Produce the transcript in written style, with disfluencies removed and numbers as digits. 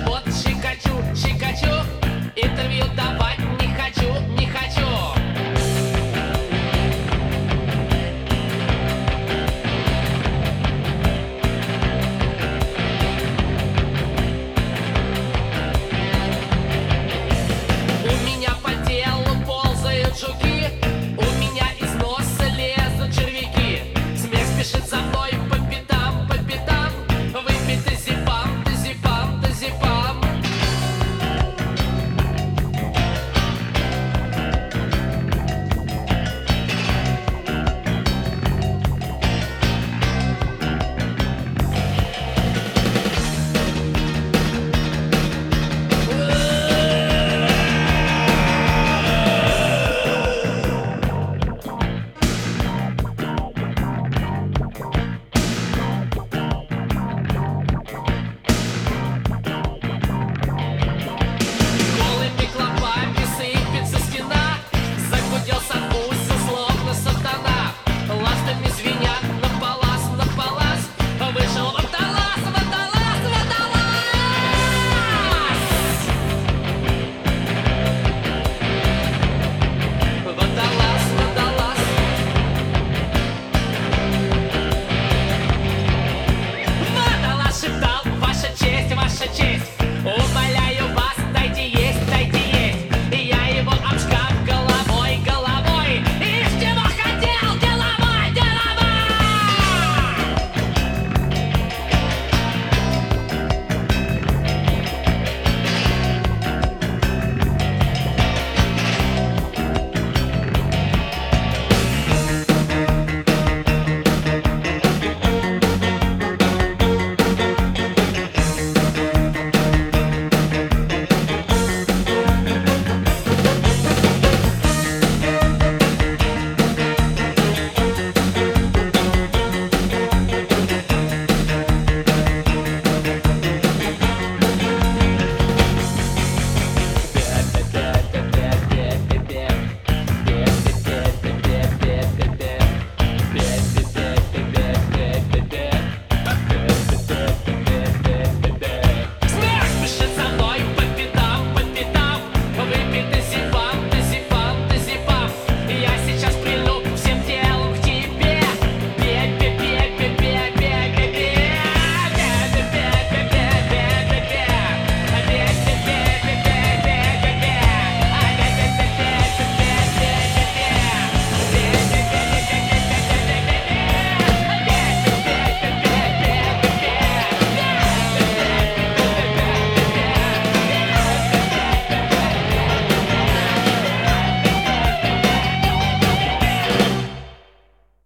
живот щекочу, щекочу. Интервью давать не хочу, не хочу. У меня по телу ползают жуки, у меня из носа лезут червяки. Смех спешит за мной по пятам, по пятам. Выпей тазепам, тазепам, тазепам. Голыми клопами сыпется стена, загудел санузел, словно сатана. Ластами звенят на палас, вышел водолаз, водолаз, водолаз. Водолаз, водолаз. Водолаз шептал: ваша честь, ваша честь.